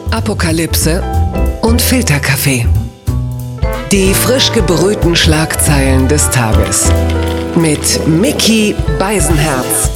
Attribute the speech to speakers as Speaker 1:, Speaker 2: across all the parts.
Speaker 1: Apokalypse und Filterkaffee. Die frisch gebrühten Schlagzeilen des Tages. Mit Micky Beisenherz.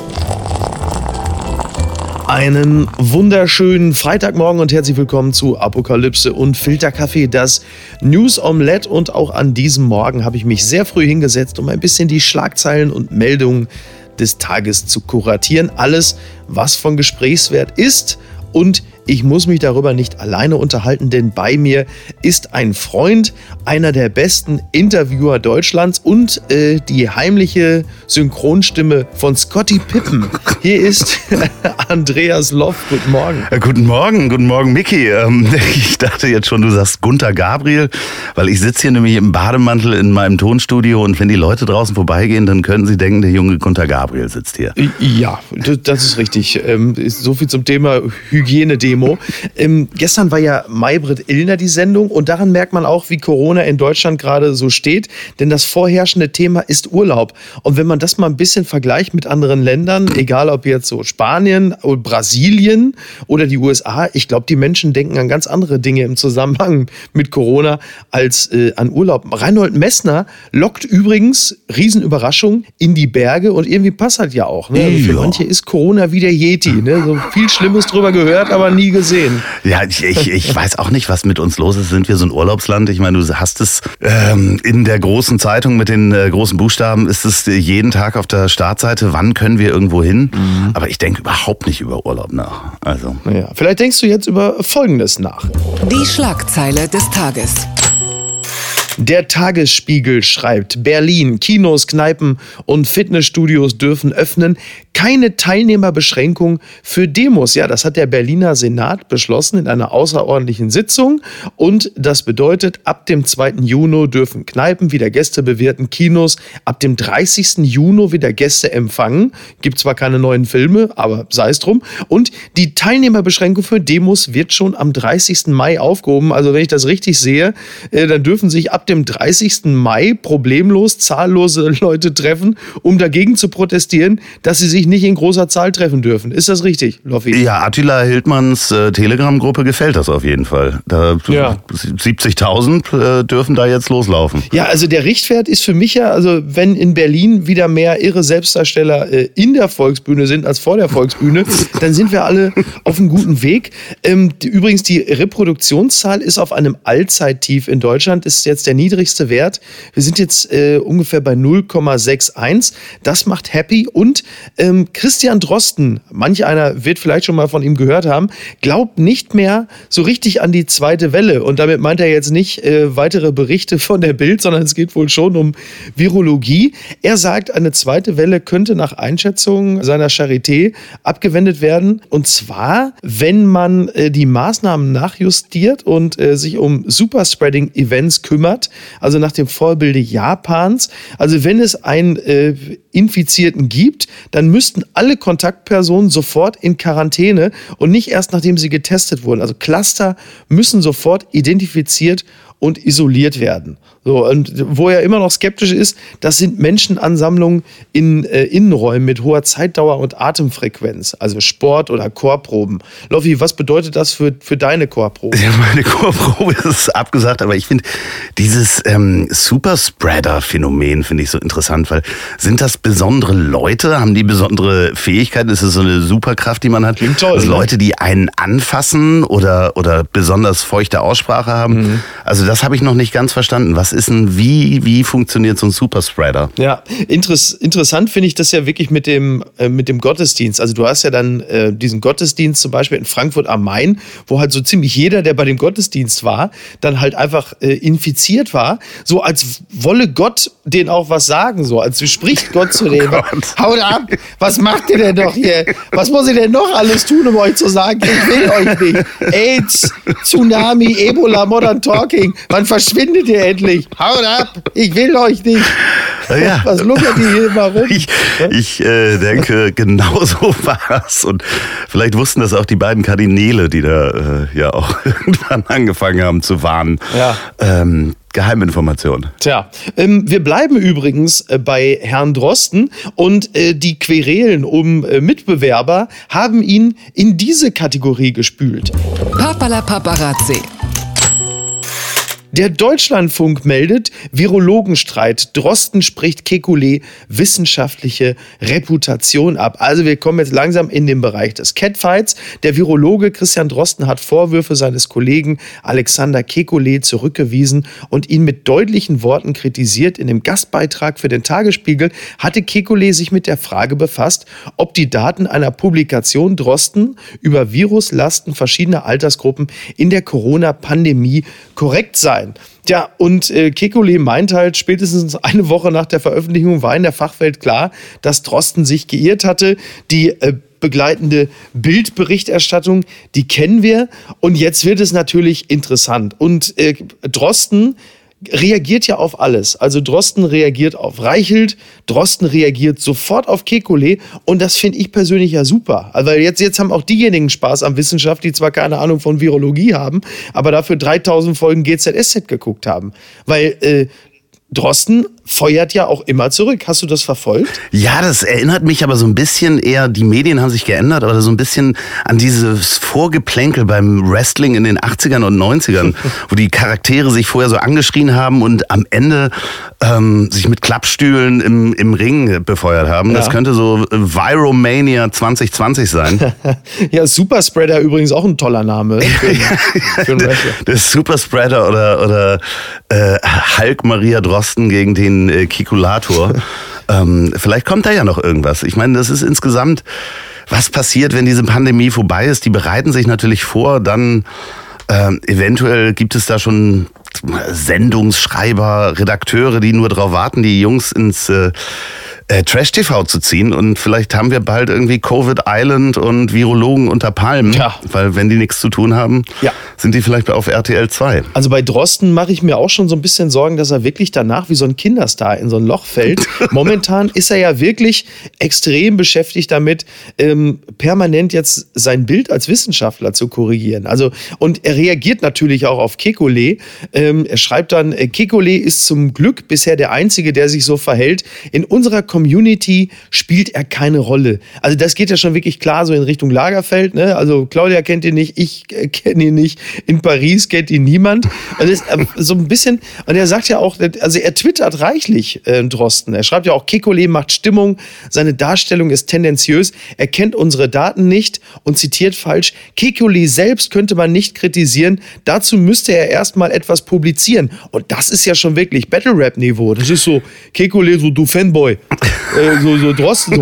Speaker 2: Einen wunderschönen Freitagmorgen und herzlich willkommen zu Apokalypse und Filterkaffee, das News Omelette. Und auch an diesem Morgen habe ich mich sehr früh hingesetzt, um ein bisschen die Schlagzeilen und Meldungen des Tages zu kuratieren. Alles, was von Gesprächswert ist, und ich muss mich darüber nicht alleine unterhalten, denn bei mir ist ein Freund, einer der besten Interviewer Deutschlands und die heimliche Synchronstimme von Scottie Pippen. Hier ist Andreas Loff. Guten Morgen.
Speaker 3: Guten Morgen, Micky. Ich dachte jetzt schon, du sagst Gunter Gabriel, weil ich sitze hier nämlich im Bademantel in meinem Tonstudio und wenn die Leute draußen vorbeigehen, dann können sie denken, der junge Gunter Gabriel sitzt hier.
Speaker 2: Ja, das ist richtig. So viel zum Thema Hygienedemo. Gestern war ja Maybrit Illner die Sendung und daran merkt man auch, wie Corona in Deutschland gerade so steht, denn das vorherrschende Thema ist Urlaub. Und wenn man das mal ein bisschen vergleicht mit anderen Ländern, egal ob jetzt so Spanien, Brasilien oder die USA, ich glaube, die Menschen denken an ganz andere Dinge im Zusammenhang mit Corona als an Urlaub. Reinhold Messner lockt übrigens, Riesenüberraschung, in die Berge und irgendwie passt halt ja auch. Ne? Also für manche ist Corona wie der Yeti. Ne? So viel Schlimmes drüber gehört, aber nie gesehen.
Speaker 3: Ja, ich weiß auch nicht, was mit uns los ist. Sind wir so ein Urlaubsland? Ich meine, du hast es in der großen Zeitung mit den großen Buchstaben, ist es jeden Tag auf der Startseite, wann können wir irgendwo hin? Mhm. Aber ich denke überhaupt nicht über Urlaub nach. Also.
Speaker 2: Ja, vielleicht denkst du jetzt über Folgendes nach.
Speaker 1: Die Schlagzeile des Tages.
Speaker 2: Der Tagesspiegel schreibt: Berlin, Kinos, Kneipen und Fitnessstudios dürfen öffnen. Keine Teilnehmerbeschränkung für Demos. Ja, das hat der Berliner Senat beschlossen in einer außerordentlichen Sitzung. Und das bedeutet, ab dem 2. Juni dürfen Kneipen wieder Gäste bewirten, Kinos ab dem 30. Juni wieder Gäste empfangen. Gibt zwar keine neuen Filme, aber sei es drum. Und die Teilnehmerbeschränkung für Demos wird schon am 30. Mai aufgehoben. Also wenn ich das richtig sehe, dann dürfen sich ab dem 30. Mai problemlos zahllose Leute treffen, um dagegen zu protestieren, dass sie sich nicht in großer Zahl treffen dürfen. Ist das richtig, Loffi?
Speaker 3: Ja, Attila Hildmanns Telegram-Gruppe gefällt das auf jeden Fall. 70.000 dürfen da jetzt loslaufen.
Speaker 2: Ja, also der Richtwert ist für mich ja, also wenn in Berlin wieder mehr irre Selbstdarsteller in der Volksbühne sind als vor der Volksbühne, dann sind wir alle auf einem guten Weg. Übrigens, die Reproduktionszahl ist auf einem Allzeittief in Deutschland, ist jetzt der niedrigste Wert. Wir sind jetzt ungefähr bei 0,61. Das macht happy. Und Christian Drosten, manch einer wird vielleicht schon mal von ihm gehört haben, glaubt nicht mehr so richtig an die zweite Welle. Und damit meint er jetzt nicht weitere Berichte von der Bild, sondern es geht wohl schon um Virologie. Er sagt, eine zweite Welle könnte nach Einschätzung seiner Charité abgewendet werden. Und zwar, wenn man die Maßnahmen nachjustiert und sich um Superspreading-Events kümmert, also nach dem Vorbilde Japans. Also wenn es einen Infizierten gibt, dann müssten alle Kontaktpersonen sofort in Quarantäne und nicht erst nachdem sie getestet wurden. Also Cluster müssen sofort identifiziert und isoliert werden. So, und wo er immer noch skeptisch ist, das sind Menschenansammlungen in Innenräumen mit hoher Zeitdauer und Atemfrequenz, also Sport- oder Chorproben. Loffi, was bedeutet das für deine Chorprobe?
Speaker 3: Ja, meine Chorprobe ist abgesagt, aber ich finde dieses Superspreader-Phänomen finde ich so interessant, weil sind das besondere Leute, haben die besondere Fähigkeiten, ist es so eine Superkraft, die man hat?
Speaker 2: Klingt toll,
Speaker 3: also Leute, die einen anfassen oder besonders feuchte Aussprache haben. Mhm. Also das habe ich noch nicht ganz verstanden. Was ist denn, wie funktioniert so ein Superspreader?
Speaker 2: Ja, interessant finde ich das ja wirklich mit dem Gottesdienst. Also du hast ja dann diesen Gottesdienst zum Beispiel in Frankfurt am Main, wo halt so ziemlich jeder, der bei dem Gottesdienst war, dann halt einfach infiziert war. So als wolle Gott denen auch was sagen, so als spricht Gott zu denen. Haut ab, was macht ihr denn doch hier? Was muss ich denn noch alles tun, um euch zu sagen, ich will euch nicht. AIDS, Tsunami, Ebola, Modern Talking. Wann verschwindet ihr endlich? Haut ab, ich will euch nicht.
Speaker 3: Ja.
Speaker 2: Was luckert ihr hier immer rum?
Speaker 3: Ich denke, genau so war's. Und vielleicht wussten das auch die beiden Kardinäle, die da ja auch irgendwann angefangen haben zu warnen.
Speaker 2: Ja.
Speaker 3: Geheiminformation.
Speaker 2: Tja, wir bleiben übrigens bei Herrn Drosten und die Querelen um Mitbewerber haben ihn in diese Kategorie gespült.
Speaker 1: Papala Paparazzi.
Speaker 2: Der Deutschlandfunk meldet Virologenstreit. Drosten spricht Kekulé wissenschaftliche Reputation ab. Also wir kommen jetzt langsam in den Bereich des Catfights. Der Virologe Christian Drosten hat Vorwürfe seines Kollegen Alexander Kekulé zurückgewiesen und ihn mit deutlichen Worten kritisiert. In dem Gastbeitrag für den Tagesspiegel hatte Kekulé sich mit der Frage befasst, ob die Daten einer Publikation Drosten über Viruslasten verschiedener Altersgruppen in der Corona-Pandemie korrekt seien. Ja, und Kekulé meint halt, spätestens eine Woche nach der Veröffentlichung war in der Fachwelt klar, dass Drosten sich geirrt hatte. Die begleitende Bildberichterstattung, die kennen wir. Und jetzt wird es natürlich interessant. Und Drosten reagiert ja auf alles. Also Drosten reagiert auf Reichelt, Drosten reagiert sofort auf Kekulé und das finde ich persönlich ja super. Also weil jetzt haben auch diejenigen Spaß an Wissenschaft, die zwar keine Ahnung von Virologie haben, aber dafür 3000 Folgen GZSZ geguckt haben. Weil Drosten feuert ja auch immer zurück. Hast du das verfolgt?
Speaker 3: Ja, das erinnert mich aber so ein bisschen eher, die Medien haben sich geändert, aber so ein bisschen an dieses Vorgeplänkel beim Wrestling in den 80ern und 90ern, wo die Charaktere sich vorher so angeschrien haben und am Ende sich mit Klappstühlen im Ring befeuert haben. Ja. Das könnte so Viromania 2020 sein.
Speaker 2: Ja, Superspreader übrigens auch ein toller Name. Für
Speaker 3: der Superspreader oder Hulk Maria Drosten gegen den Kikulator. Vielleicht kommt da ja noch irgendwas. Ich meine, das ist insgesamt, was passiert, wenn diese Pandemie vorbei ist. Die bereiten sich natürlich vor, dann eventuell gibt es da schon Sendungsschreiber, Redakteure, die nur darauf warten, die Jungs ins Trash-TV zu ziehen und vielleicht haben wir bald irgendwie Covid Island und Virologen unter Palmen, weil wenn die nichts zu tun haben, sind die vielleicht auf RTL 2.
Speaker 2: Also bei Drosten mache ich mir auch schon so ein bisschen Sorgen, dass er wirklich danach wie so ein Kinderstar in so ein Loch fällt. Momentan ist er ja wirklich extrem beschäftigt damit, permanent jetzt sein Bild als Wissenschaftler zu korrigieren. Also und er reagiert natürlich auch auf Kekulé. Er schreibt dann, Kekulé ist zum Glück bisher der Einzige, der sich so verhält. In unserer Community spielt er keine Rolle. Also das geht ja schon wirklich klar so in Richtung Lagerfeld. Ne? Also Claudia kennt ihn nicht, ich kenne ihn nicht. In Paris kennt ihn niemand. Und das ist so ein bisschen, und er sagt ja auch, also er twittert reichlich, Drosten. Er schreibt ja auch, Kekulé macht Stimmung, seine Darstellung ist tendenziös, er kennt unsere Daten nicht und zitiert falsch, Kekulé selbst könnte man nicht kritisieren, dazu müsste er erstmal etwas publizieren. Und das ist ja schon wirklich Battle-Rap-Niveau. Das ist so, Kekulé, so du Fanboy. So Drosten,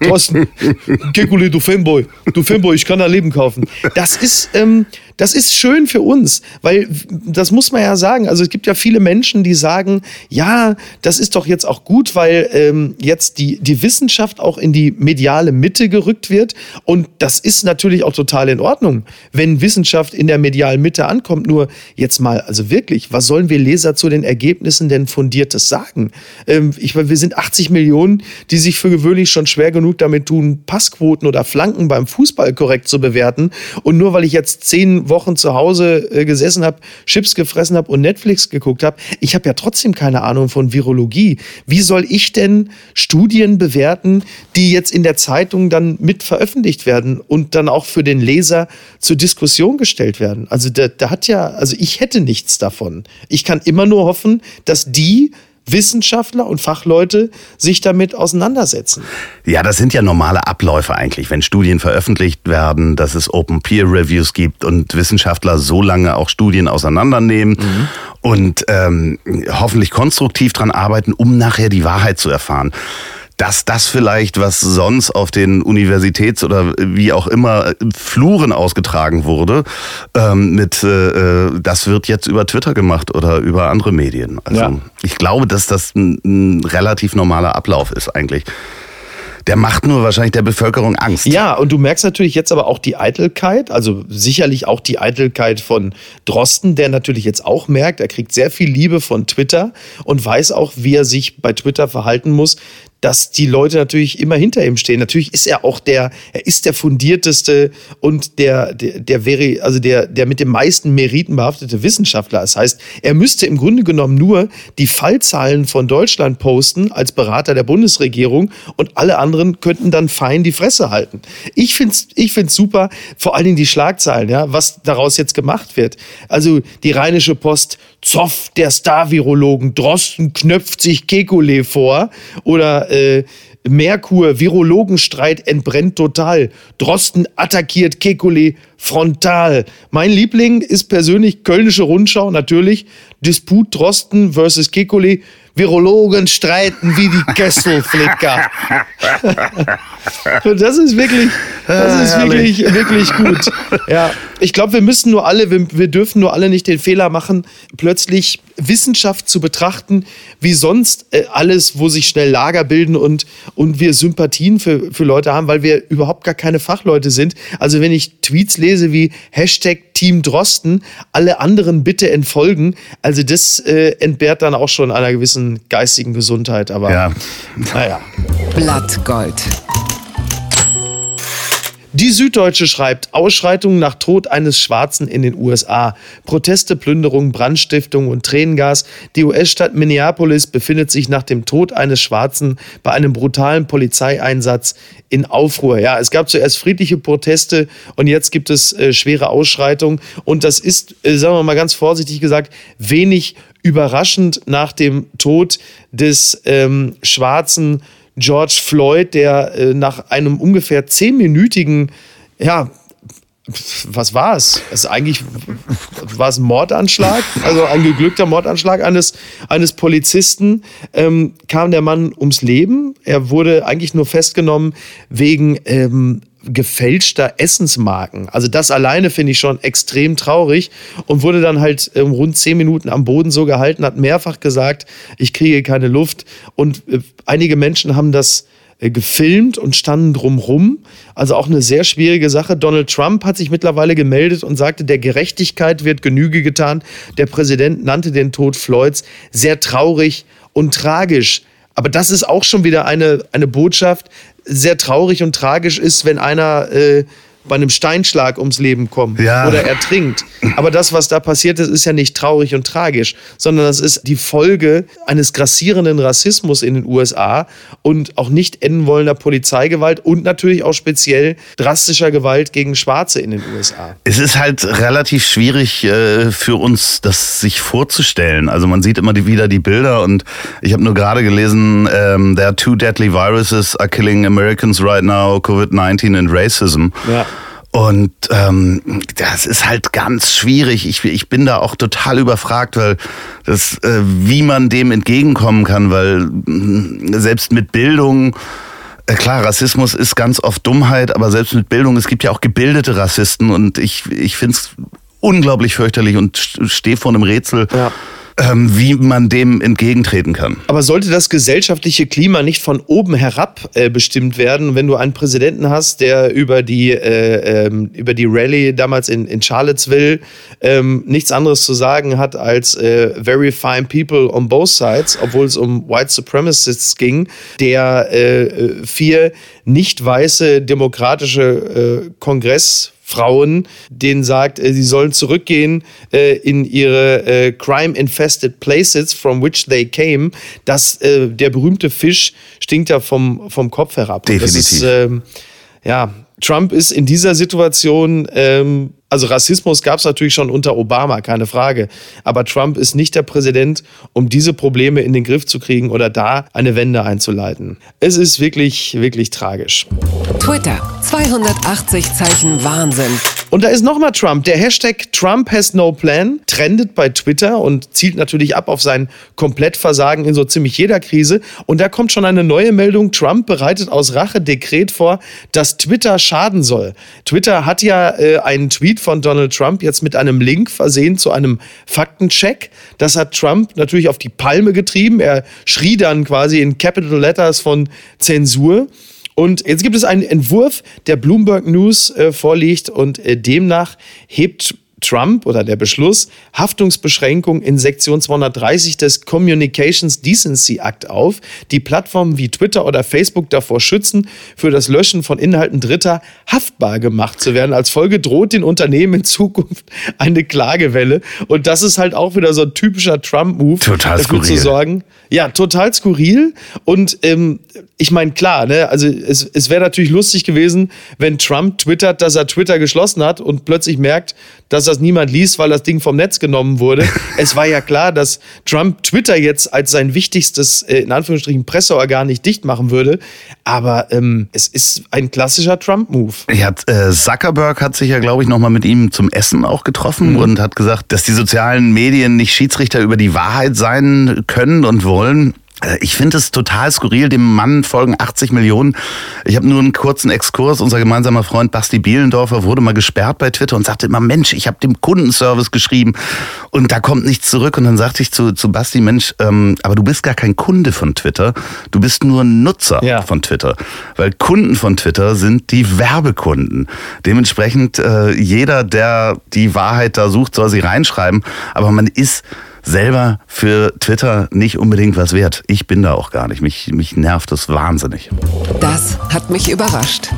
Speaker 2: Kekulé, du Fanboy, ich kann da Leben kaufen. Das ist schön für uns, weil das muss man ja sagen, also es gibt ja viele Menschen, die sagen, ja, das ist doch jetzt auch gut, weil jetzt die Wissenschaft auch in die mediale Mitte gerückt wird und das ist natürlich auch total in Ordnung, wenn Wissenschaft in der medialen Mitte ankommt, nur jetzt mal, also wirklich, was sollen wir Leser zu den Ergebnissen denn Fundiertes sagen? Wir sind 80 Millionen, die sich für gewöhnlich schon schwer genug damit tun, Passquoten oder Flanken beim Fußball korrekt zu bewerten und nur weil ich jetzt 10 Wochen zu Hause gesessen habe, Chips gefressen habe und Netflix geguckt habe, ich habe ja trotzdem keine Ahnung von Virologie. Wie soll ich denn Studien bewerten, die jetzt in der Zeitung dann mit veröffentlicht werden und dann auch für den Leser zur Diskussion gestellt werden? Also ich hätte nichts davon. Ich kann immer nur hoffen, dass die Wissenschaftler und Fachleute sich damit auseinandersetzen.
Speaker 3: Ja, das sind ja normale Abläufe eigentlich, wenn Studien veröffentlicht werden, dass es Open Peer Reviews gibt und Wissenschaftler so lange auch Studien auseinandernehmen und hoffentlich konstruktiv dran arbeiten, um nachher die Wahrheit zu erfahren. Dass das vielleicht, was sonst auf den Universitäts- oder wie auch immer Fluren ausgetragen wurde, das wird jetzt über Twitter gemacht oder über andere Medien. Also ich glaube, dass das ein relativ normaler Ablauf ist eigentlich. Der macht nur wahrscheinlich der Bevölkerung Angst.
Speaker 2: Ja, und du merkst natürlich jetzt aber auch die Eitelkeit, also sicherlich auch die Eitelkeit von Drosten, der natürlich jetzt auch merkt, er kriegt sehr viel Liebe von Twitter und weiß auch, wie er sich bei Twitter verhalten muss, dass die Leute natürlich immer hinter ihm stehen. Natürlich ist er auch er ist der fundierteste und der mit den meisten Meriten behaftete Wissenschaftler. Das heißt, er müsste im Grunde genommen nur die Fallzahlen von Deutschland posten als Berater der Bundesregierung und alle anderen könnten dann fein die Fresse halten. Ich find's super, vor allen Dingen die Schlagzeilen, ja, was daraus jetzt gemacht wird. Also die Rheinische Post, Zoff der Star-Virologen, Drosten knöpft sich Kekulé vor oder Merkur, Virologenstreit entbrennt total. Drosten attackiert Kekulé frontal. Mein Liebling ist persönlich Kölnische Rundschau, natürlich. Disput Drosten versus Kekulé. Virologen streiten wie die Kesselflicker. Und das ist wirklich gut. Ja, ich glaube, wir dürfen nur alle nicht den Fehler machen, plötzlich Wissenschaft zu betrachten, wie sonst alles, wo sich schnell Lager bilden und wir Sympathien für Leute haben, weil wir überhaupt gar keine Fachleute sind. Also wenn ich Tweets lese wie #Team Drosten, alle anderen bitte entfolgen, also das entbehrt dann auch schon einer gewissen geistigen Gesundheit, aber
Speaker 3: ja.
Speaker 2: Naja.
Speaker 1: Blattgold.
Speaker 2: Die Süddeutsche schreibt, Ausschreitungen nach Tod eines Schwarzen in den USA. Proteste, Plünderung, Brandstiftung und Tränengas. Die US-Stadt Minneapolis befindet sich nach dem Tod eines Schwarzen bei einem brutalen Polizeieinsatz in Aufruhr. Ja, es gab zuerst friedliche Proteste und jetzt gibt es schwere Ausschreitungen. Und das ist, sagen wir mal ganz vorsichtig gesagt, wenig überraschend nach dem Tod des schwarzen George Floyd, der nach einem ungefähr 10-minütigen, was war es? War es ein Mordanschlag? Also ein geglückter Mordanschlag eines Polizisten. Kam der Mann ums Leben. Er wurde eigentlich nur festgenommen wegen gefälschter Essensmarken. Also das alleine finde ich schon extrem traurig und wurde dann halt rund 10 Minuten am Boden so gehalten, hat mehrfach gesagt, ich kriege keine Luft und einige Menschen haben das gefilmt und standen drumrum. Also auch eine sehr schwierige Sache. Donald Trump hat sich mittlerweile gemeldet und sagte, der Gerechtigkeit wird Genüge getan. Der Präsident nannte den Tod Floyds sehr traurig und tragisch. Aber das ist auch schon wieder eine Botschaft. Sehr traurig und tragisch ist, wenn einer bei einem Steinschlag ums Leben kommt oder ertrinkt. Aber das, was da passiert ist, ist ja nicht traurig und tragisch, sondern das ist die Folge eines grassierenden Rassismus in den USA und auch nicht enden wollender Polizeigewalt und natürlich auch speziell drastischer Gewalt gegen Schwarze in den USA.
Speaker 3: Es ist halt relativ schwierig für uns, das sich vorzustellen. Also man sieht immer wieder die Bilder und ich habe nur gerade gelesen, there are 2 deadly viruses are killing Americans right now, COVID-19 and racism. Ja. Und das ist halt ganz schwierig. Ich bin da auch total überfragt, weil wie man dem entgegenkommen kann, weil selbst mit Bildung, klar, Rassismus ist ganz oft Dummheit, aber selbst mit Bildung, es gibt ja auch gebildete Rassisten und ich finde es unglaublich fürchterlich und stehe vor einem Rätsel. Ja. Wie man dem entgegentreten kann.
Speaker 2: Aber sollte das gesellschaftliche Klima nicht von oben herab bestimmt werden, wenn du einen Präsidenten hast, der über die Rallye damals in Charlottesville nichts anderes zu sagen hat als very fine people on both sides, obwohl es um White Supremacists ging, der 4 nicht weiße demokratische Kongressfrauen, denen sagt, sie sollen zurückgehen in ihre crime-infested places from which they came, dass der berühmte Fisch stinkt ja vom Kopf herab.
Speaker 3: Definitiv.
Speaker 2: Das ist, Trump ist in dieser Situation, also Rassismus gab es natürlich schon unter Obama, keine Frage, aber Trump ist nicht der Präsident, um diese Probleme in den Griff zu kriegen oder da eine Wende einzuleiten. Es ist wirklich, wirklich tragisch.
Speaker 1: Twitter, 280 Zeichen Wahnsinn.
Speaker 2: Und da ist nochmal Trump. Der Hashtag Trump has no plan trendet bei Twitter und zielt natürlich ab auf sein Komplettversagen in so ziemlich jeder Krise. Und da kommt schon eine neue Meldung. Trump bereitet aus Rache Dekret vor, das Twitter schaden soll. Twitter hat ja einen Tweet von Donald Trump jetzt mit einem Link versehen zu einem Faktencheck. Das hat Trump natürlich auf die Palme getrieben. Er schrie dann quasi in Capital Letters von Zensur. Und jetzt gibt es einen Entwurf, der Bloomberg News vorliegt und demnach hebt Trump oder der Beschluss Haftungsbeschränkung in Sektion 230 des Communications Decency Act auf, die Plattformen wie Twitter oder Facebook davor schützen, für das Löschen von Inhalten Dritter haftbar gemacht zu werden. Als Folge droht den Unternehmen in Zukunft eine Klagewelle. Und das ist halt auch wieder so ein typischer Trump-Move.
Speaker 3: Total
Speaker 2: dafür
Speaker 3: skurril.
Speaker 2: zu sorgen. Ja, total skurril. Und ich meine, klar, ne, also es wäre natürlich lustig gewesen, wenn Trump twittert, dass er Twitter geschlossen hat und plötzlich merkt, dass das niemand liest, weil das Ding vom Netz genommen wurde. Es war ja klar, dass Trump Twitter jetzt als sein wichtigstes, in Anführungsstrichen, Presseorgan nicht dicht machen würde. Aber es ist ein klassischer Trump-Move.
Speaker 3: Ja, Zuckerberg hat sich ja, glaube ich, nochmal mit ihm zum Essen auch getroffen und hat gesagt, dass die sozialen Medien nicht Schiedsrichter über die Wahrheit sein können und wollen. Ich finde es total skurril, dem Mann folgen 80 Millionen. Ich habe nur einen kurzen Exkurs. Unser gemeinsamer Freund Basti Bielendorfer wurde mal gesperrt bei Twitter und sagte immer, Mensch, ich habe dem Kundenservice geschrieben und da kommt nichts zurück. Und dann sagte ich zu Basti, Mensch, aber du bist gar kein Kunde von Twitter, du bist nur Nutzer von Twitter. Weil Kunden von Twitter sind die Werbekunden. Dementsprechend jeder, der die Wahrheit da sucht, soll sie reinschreiben. Aber man ist selber für Twitter nicht unbedingt was wert. Ich bin da auch gar nicht. Mich nervt das wahnsinnig.
Speaker 1: Das hat mich überrascht.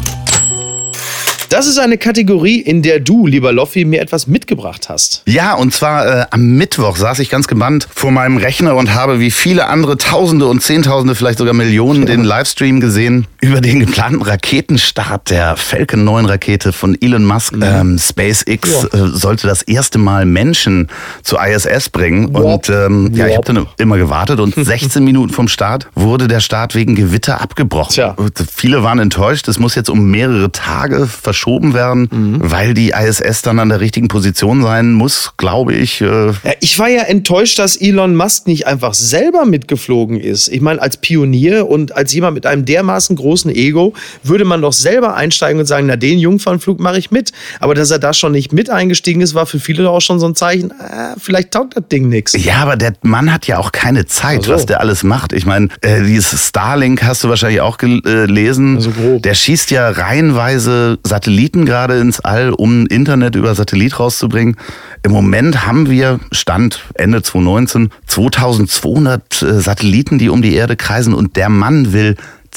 Speaker 2: Das ist eine Kategorie, in der du, lieber Loffi, mir etwas mitgebracht hast.
Speaker 3: Ja, und zwar am Mittwoch saß ich ganz gebannt vor meinem Rechner und habe wie viele andere Tausende und Zehntausende, vielleicht sogar Millionen, den Livestream gesehen über den geplanten Raketenstart der Falcon 9 Rakete von Elon Musk. SpaceX sollte das erste Mal Menschen zur ISS bringen. Und ich habe dann immer gewartet und 16 Minuten vom Start wurde der Start wegen Gewitter abgebrochen.
Speaker 2: Tja.
Speaker 3: Viele waren enttäuscht. Es muss jetzt um mehrere Tage verschoben werden, weil die ISS dann an der richtigen Position sein muss, glaube ich.
Speaker 2: Ja, ich war ja enttäuscht, dass Elon Musk nicht einfach selber mitgeflogen ist. Ich meine, als Pionier und als jemand mit einem dermaßen großen Ego würde man doch selber einsteigen und sagen, na, den Jungfernflug mache ich mit. Aber dass er da schon nicht mit eingestiegen ist, war für viele doch auch schon so ein Zeichen, vielleicht taugt das Ding nichts.
Speaker 3: Ja, aber der Mann hat ja auch keine Zeit, was der alles macht. Ich meine, dieses Starlink hast du wahrscheinlich auch gelesen.
Speaker 2: Also grob.
Speaker 3: Der schießt ja reihenweise Satelliten gerade ins All, um Internet über Satellit rauszubringen. Im Moment haben wir, Stand Ende 2019, 2200 Satelliten, die um die Erde kreisen und der Mann will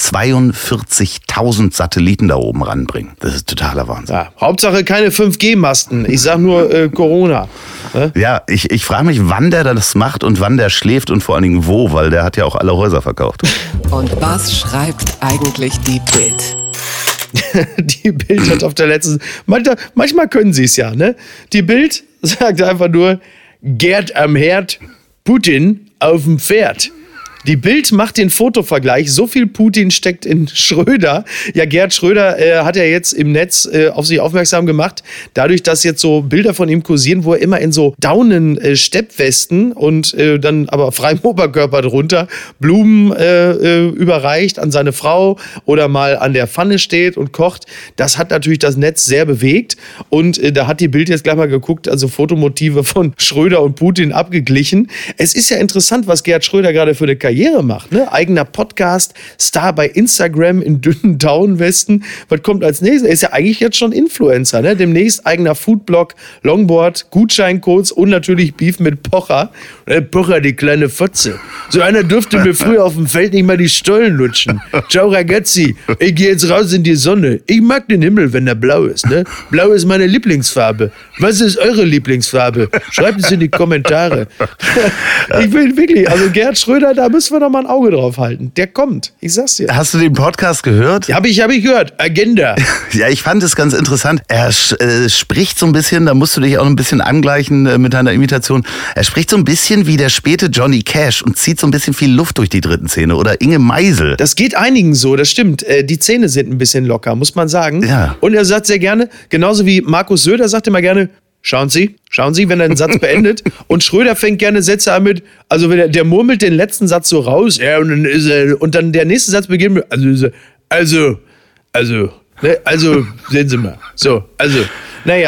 Speaker 3: 42.000 Satelliten da oben ranbringen. Das ist totaler Wahnsinn.
Speaker 2: Ja, Hauptsache keine 5G-Masten. Ich sag nur Corona.
Speaker 3: Ja, ich frage mich, wann der das macht und wann der schläft und vor allen Dingen wo, weil der hat ja auch alle Häuser verkauft.
Speaker 1: Und was schreibt eigentlich die Bild?
Speaker 2: Die Bild hat auf der letzten... Manchmal können sie es ja, ne? Die Bild sagt einfach nur, Gerd am Herd, Putin auf dem Pferd. Die Bild macht den Fotovergleich, so viel Putin steckt in Schröder. Ja, Gerd Schröder hat ja jetzt im Netz auf sich aufmerksam gemacht, dadurch, dass jetzt so Bilder von ihm kursieren, wo er immer in so Daunen-Steppwesten und dann aber freiem Oberkörper drunter Blumen überreicht an seine Frau oder mal an der Pfanne steht und kocht. Das hat natürlich das Netz sehr bewegt und da hat die Bild jetzt gleich mal geguckt, also Fotomotive von Schröder und Putin abgeglichen. Es ist ja interessant, was Gerd Schröder gerade für eine Karriere macht, ne? Eigener Podcast, Star bei Instagram in dünnen Daunenwesten. Was kommt als nächstes? Er ist ja eigentlich jetzt schon Influencer, ne? Demnächst eigener Foodblog, Longboard, Gutscheincodes und natürlich Beef mit Pocher. Pocher, die kleine Fotze. So einer dürfte mir früher auf dem Feld nicht mal die Stollen lutschen. Ciao ragazzi, ich gehe jetzt raus in die Sonne. Ich mag den Himmel, wenn er blau ist, ne? Blau ist meine Lieblingsfarbe. Was ist eure Lieblingsfarbe? Schreibt es in die Kommentare. Ich bin wirklich, also Gerd Schröder, da müssen wir doch mal ein Auge drauf halten. Der kommt, ich sag's dir.
Speaker 3: Hast du den Podcast gehört?
Speaker 2: Ja, hab ich gehört. Agenda.
Speaker 3: Ja, ich fand es ganz interessant. Er spricht so ein bisschen, da musst du dich auch ein bisschen angleichen mit deiner Imitation. Er spricht so ein bisschen wie der späte Johnny Cash und zieht so ein bisschen viel Luft durch die dritten Zähne. Oder Inge Meisel.
Speaker 2: Das geht einigen so, das stimmt. Die Zähne sind ein bisschen locker, muss man sagen.
Speaker 3: Ja.
Speaker 2: Und er sagt sehr gerne, genauso wie Markus Söder sagt immer gerne, schauen Sie, wenn er einen Satz beendet. Und Schröder fängt gerne Sätze an mit, also wenn der murmelt den letzten Satz so raus, ja, und dann der nächste Satz beginnt mit, also, sehen Sie mal. So, also, naja,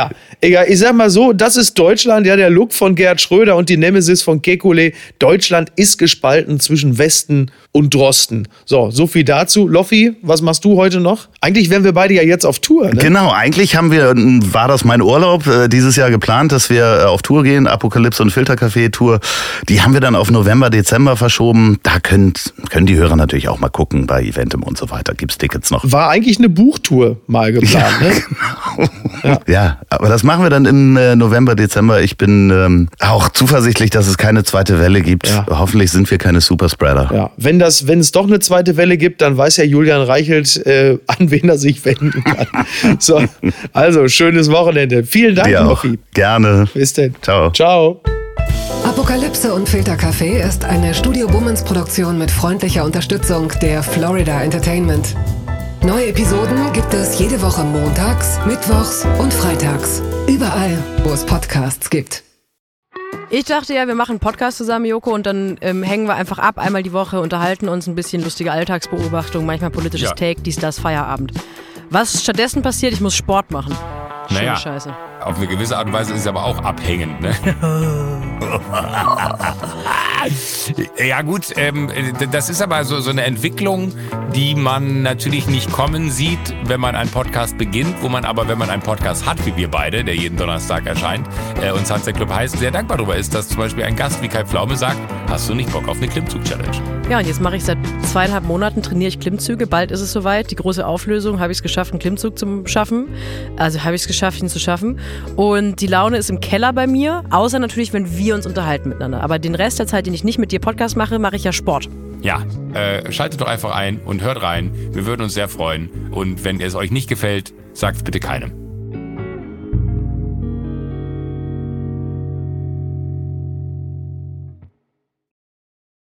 Speaker 2: Egal, ich sag mal so, das ist Deutschland, ja, der Look von Gerhard Schröder und die Nemesis von Kekulé. Deutschland ist gespalten zwischen Westen und Drosten. So viel dazu. Loffi, was machst du heute noch? Eigentlich wären wir beide ja jetzt auf Tour, ne?
Speaker 3: Genau, eigentlich war das mein Urlaub dieses Jahr geplant, dass wir auf Tour gehen, Apokalypse und Filtercafé-Tour. Die haben wir dann auf November, Dezember verschoben. Da können die Hörer natürlich auch mal gucken bei Eventim und so weiter. Gibt's Tickets noch?
Speaker 2: War eigentlich eine Buchtour mal geplant, ne?
Speaker 3: Genau. Ja, aber das machen wir dann im November, Dezember. Ich bin auch zuversichtlich, dass es keine zweite Welle gibt. Ja. Hoffentlich sind wir keine Superspreader.
Speaker 2: Ja, wenn es doch eine zweite Welle gibt, dann weiß ja Julian Reichelt, an wen er sich wenden kann. So, also schönes Wochenende. Vielen Dank, Loffi.
Speaker 3: Gerne.
Speaker 2: Bis denn.
Speaker 3: Ciao.
Speaker 2: Ciao.
Speaker 1: Apokalypse und Filtercafé ist eine Studio Bummens Produktion mit freundlicher Unterstützung der Florida Entertainment. Neue Episoden gibt es jede Woche montags, mittwochs und freitags. Überall, wo es Podcasts gibt.
Speaker 4: Ich dachte ja, wir machen einen Podcast zusammen, Joko, und dann hängen wir einfach ab, einmal die Woche, unterhalten uns ein bisschen lustige Alltagsbeobachtung, manchmal politisches Take, dies, das, Feierabend. Was stattdessen passiert, ich muss Sport machen.
Speaker 5: Naja,
Speaker 4: Scheiße.
Speaker 5: Auf eine gewisse Art und Weise ist es aber auch abhängend, ne? Ja gut, das ist aber so eine Entwicklung, die man natürlich nicht kommen sieht, wenn man einen Podcast beginnt, wo man aber, wenn man einen Podcast hat, wie wir beide, der jeden Donnerstag erscheint, und Sunset Club heißt, sehr dankbar darüber ist, dass zum Beispiel ein Gast wie Kai Pflaume sagt, hast du nicht Bock auf eine Klimmzug-Challenge?
Speaker 4: Ja, und jetzt mache ich seit 2,5 Monaten, trainiere ich Klimmzüge, bald ist es soweit, die große Auflösung, habe ich es geschafft, einen Klimmzug zu schaffen, also habe ich es geschafft, ihn zu schaffen. Und die Laune ist im Keller bei mir, außer natürlich, wenn wir uns unterhalten miteinander. Aber den Rest der Zeit, den ich nicht mit dir Podcast mache, mache ich ja Sport.
Speaker 5: Ja, schaltet doch einfach ein und hört rein. Wir würden uns sehr freuen. Und wenn es euch nicht gefällt, sagt es bitte keinem.